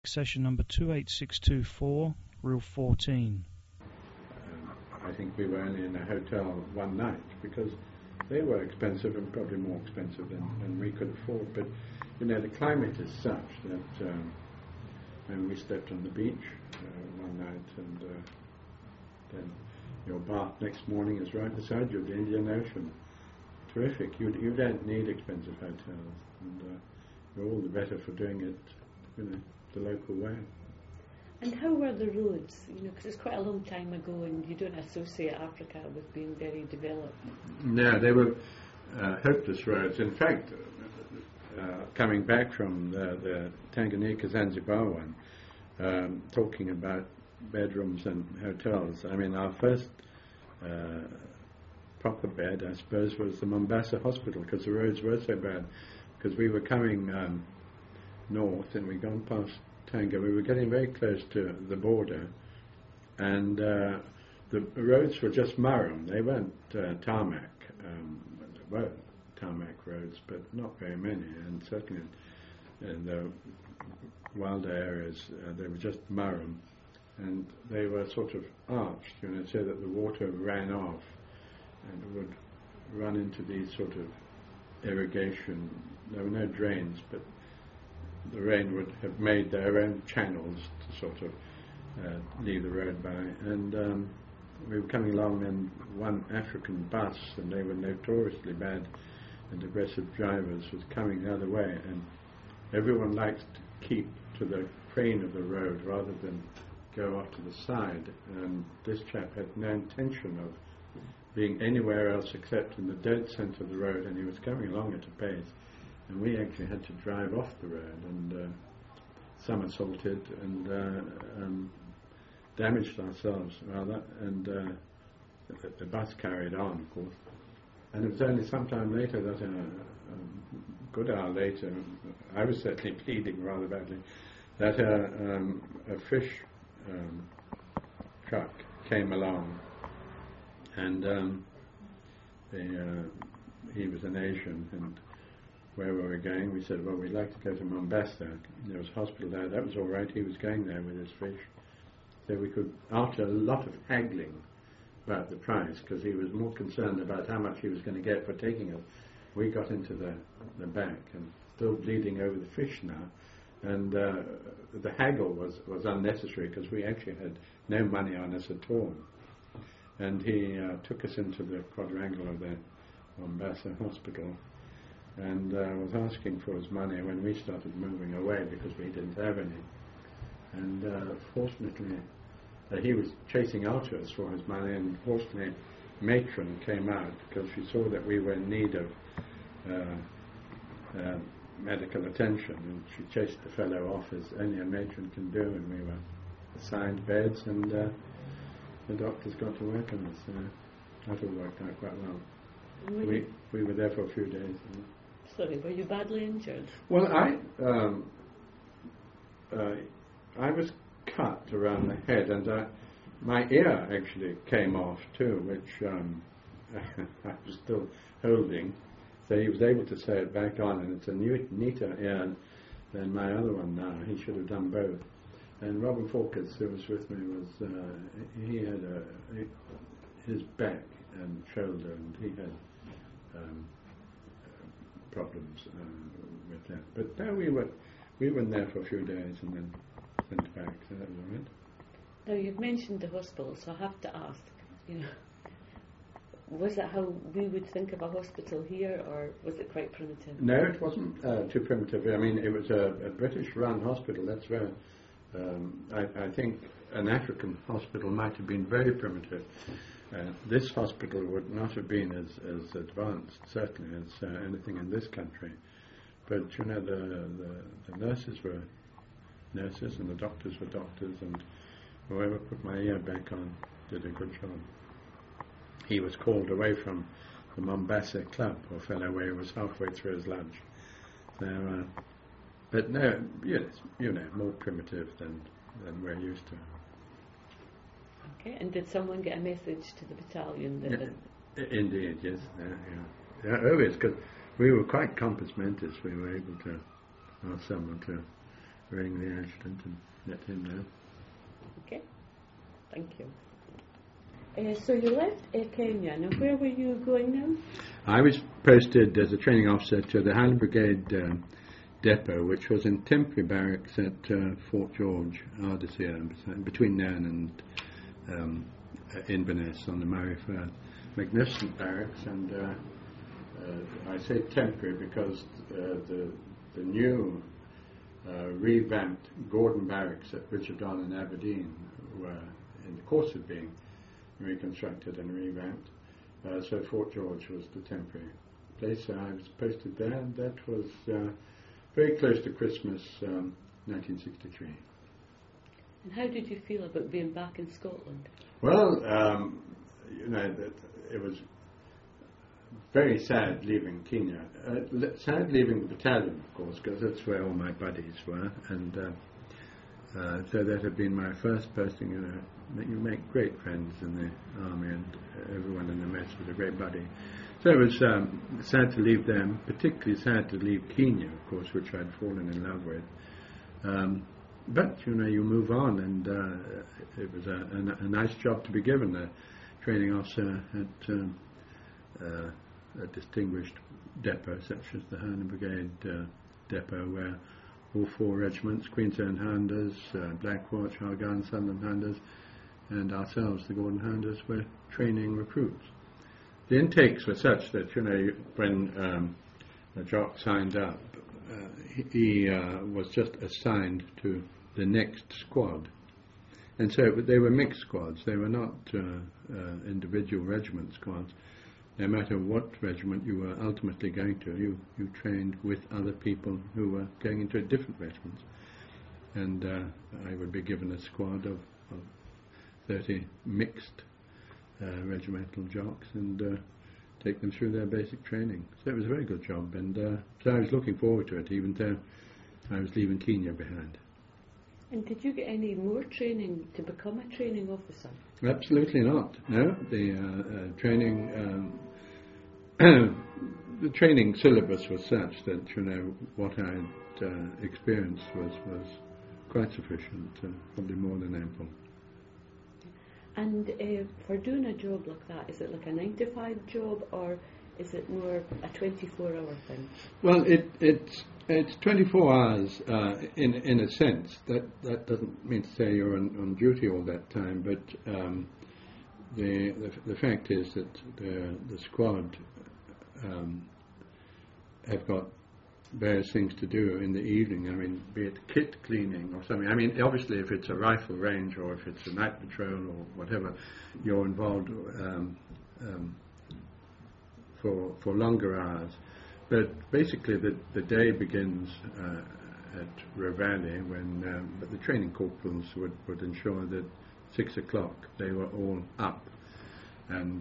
Session number 28624, reel 14. I think we were only in a hotel one night because they were expensive and probably more expensive than we could afford. But, you know, the climate is such that and we slept on the beach one night, and then your bath next morning is right beside you, the Indian Ocean. Terrific. You don't need expensive hotels, and you're all the better for doing it, you know, the local way. And how were the roads? You know, because it's quite a long time ago, and you don't associate Africa with being very developed. No, they were hopeless roads. In fact, coming back from the Tanganyika Zanzibar one, talking about bedrooms and hotels, I mean, our first proper bed, I suppose, was the Mombasa hospital, because the roads were so bad. Because we were coming north, and we'd gone past Tanga. We were getting very close to the border, and the roads were just murram. They weren't tarmac. There were tarmac roads, but not very many, and certainly in the wilder areas they were just murram, and they were sort of arched, you know, so that the water ran off and would run into these sort of irrigation. There were no drains, but the rain would have made their own channels to sort of leave the road by. And we were coming along, and one African bus, and they were notoriously bad and aggressive drivers, was coming the other way, and everyone likes to keep to the crane of the road rather than go off to the side. And this chap had no intention of being anywhere else except in the dead centre of the road, and he was coming along at a pace. And we actually had to drive off the road and somersaulted and damaged ourselves rather, and the bus carried on, of course. And it was only some time later that a good hour later, I was certainly bleeding rather badly, that a fish truck came along, and he was an Asian, and where we were going, we said, well, we'd like to go to Mombasa. There was a hospital there. That was all right. He was going there with his fish. So we could, after a lot of haggling about the price, because he was more concerned about how much he was going to get for taking us, we got into the back, and still bleeding over the fish now. And the haggle was unnecessary, because we actually had no money on us at all. And he took us into the quadrangle of the Mombasa hospital, and was asking for his money when we started moving away because we didn't have any. And fortunately, he was chasing after us for his money, and fortunately, matron came out because she saw that we were in need of medical attention, and she chased the fellow off as only a matron can do, and we were assigned beds, and the doctors got to work on us. That all worked out quite well. We were there for a few days. Sorry, were you badly injured? Well, I was cut around the head, and my ear actually came off too, which I was still holding. So he was able to sew it back on, and it's a neater ear than my other one now. He should have done both. And Robin Falkers, who was with me, he had his back and shoulder, and he had problems with that. But no, we were there for a few days and then went back, so that was all right. Now, you've mentioned the hospital, so I have to ask, you know, was it how we would think of a hospital here, or was it quite primitive? No, it wasn't too primitive. I mean, it was a British-run hospital, that's right. I think an African hospital might have been very primitive. This hospital would not have been as advanced, certainly, as anything in this country. But, you know, the nurses were nurses, and the doctors were doctors, and whoever put my ear back on did a good job. He was called away from the Mombasa club, poor fellow, where he was halfway through his lunch. So, but no, yes, you know, more primitive than we're used to. Okay, and did someone get a message to the battalion? Indeed, yes. Yeah, always, because we were quite compass mentis. We were able to ask someone to ring the adjutant and let him know. Okay, thank you. So you left Kenya. Now, where were you going now? I was posted as a training officer to the Highland Brigade depot, which was in temporary barracks at Fort George, Ardisia, between Nairn and Inverness on the Murray Firth. Magnificent barracks, and I say temporary because the new revamped Gordon Barracks at Bridgetdon and Aberdeen were in the course of being reconstructed and revamped. So Fort George was the temporary place. I was posted there, and that was very close to Christmas 1963. And how did you feel about being back in Scotland? Well, it was very sad leaving Kenya. Sad leaving the battalion, of course, because that's where all my buddies were, and so that had been my first posting. You make great friends in the army, and everyone in the mess was a great buddy. So it was sad to leave them, particularly sad to leave Kenya, of course, which I'd fallen in love with. But, you move on, and it was a nice job to be given, a training officer at a distinguished depot such as the Highland Brigade depot, where all four regiments, Queensland Hounders, Black Watch, Argyll, Sunderland Hounders, and ourselves, the Gordon Hounders, were training recruits. The intakes were such that, when a jock signed up, he was just assigned to the next squad. And so they were mixed squads. They were not individual regiment squads. No matter what regiment you were ultimately going to, you trained with other people who were going into different regiments. And I would be given a squad of 30 mixed regimental jocks and take them through their basic training. So it was a very good job, and so I was looking forward to it, even though I was leaving Kenya behind. And did you get any more training to become a training officer? Absolutely not. No, the training, the training syllabus was such that what I'd experienced was quite sufficient, probably more than ample. And for doing a job like that, is it like a 9-to-5 job, or is it more a 24-hour thing? Well, it's 24 hours in a sense. That doesn't mean to say you're on duty all that time, but the fact is that the squad have got various things to do in the evening. I mean, be it kit cleaning or something. I mean, obviously, if it's a rifle range or if it's a night patrol or whatever, you're involved for longer hours. But basically, the day begins at Ravani when but the training corporals would ensure that 6 o'clock they were all up, and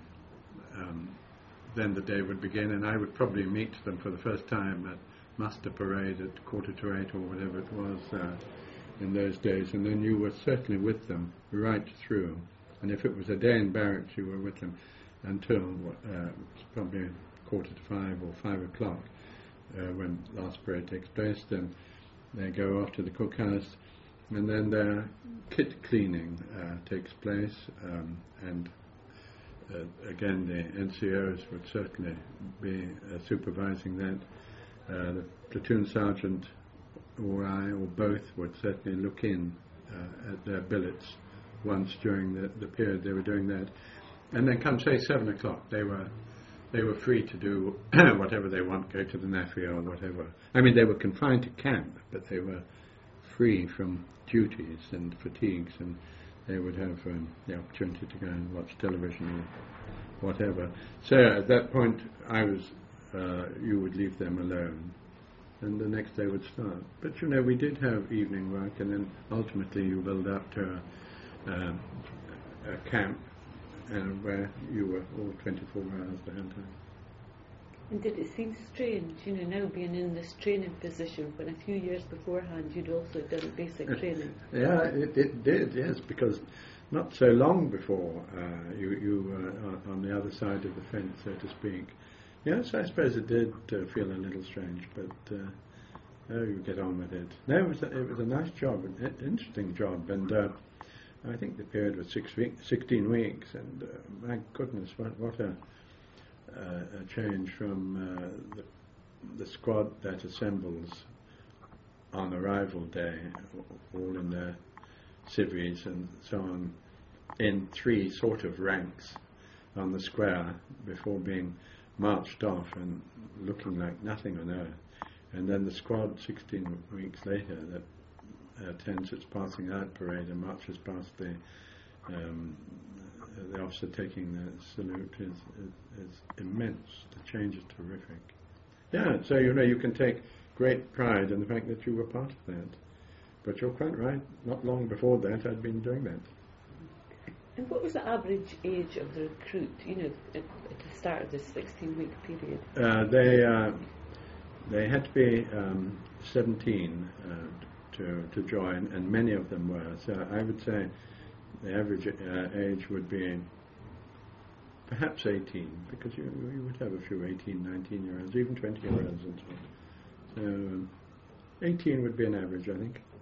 then the day would begin, and I would probably meet them for the first time at muster parade at 7:45 or whatever it was in those days, and then you were certainly with them right through. And if it was a day in barracks, you were with them until probably 4:45 or 5 o'clock when last parade takes place. Then they go off to the cookhouse, and then their kit cleaning takes place, and again the NCOs would certainly be supervising that. The platoon sergeant or I or both would certainly look in at their billets once during the period they were doing that, and then come say 7 o'clock they were free to do whatever they want, go to the NAFI or whatever. I mean, they were confined to camp, but they were free from duties and fatigues, and they would have the opportunity to go and watch television or whatever. So at that point, you would leave them alone, and the next day would start. But we did have evening work, and then ultimately you build up to a camp where you were all 24 hours the whole time. And did it seem strange, now being in this training position when a few years beforehand you'd also done basic training? Yeah, it did, yes, because not so long before you were on the other side of the fence, so to speak. Yes, I suppose it did feel a little strange, but Oh, you get on with it. No, it was a nice job, an interesting job, and I think the period was 16 weeks, and my goodness, what a change from the squad that assembles on arrival day, all in their civvies and so on, in three sort of ranks on the square before being marched off and looking like nothing on earth. And then the squad 16 weeks later that attends its passing out parade and marches past the officer taking the salute is immense. The change is terrific. Yeah, so you can take great pride in the fact that you were part of that. But you're quite right, not long before that I'd been doing that. And what was the average age of the recruit, at the start of this 16-week period? They had to be 17 to join, and many of them were. So I would say the average age would be perhaps 18, because you would have a few 18, 19-year-olds, even 20-year-olds and so on. So 18 would be an average, I think.